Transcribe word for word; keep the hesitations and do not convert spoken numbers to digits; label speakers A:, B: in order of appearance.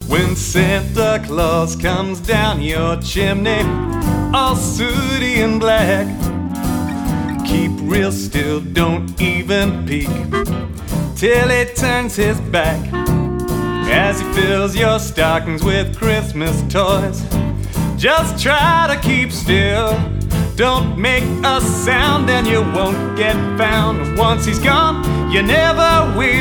A: When Santa Claus comes down your chimney, all sooty and black, keep real still, don't even peek, till he turns his back. As he fills your stockings with Christmas toys, just try to keep still. Don't make a sound and you won't get found. Once he's gone, you never will.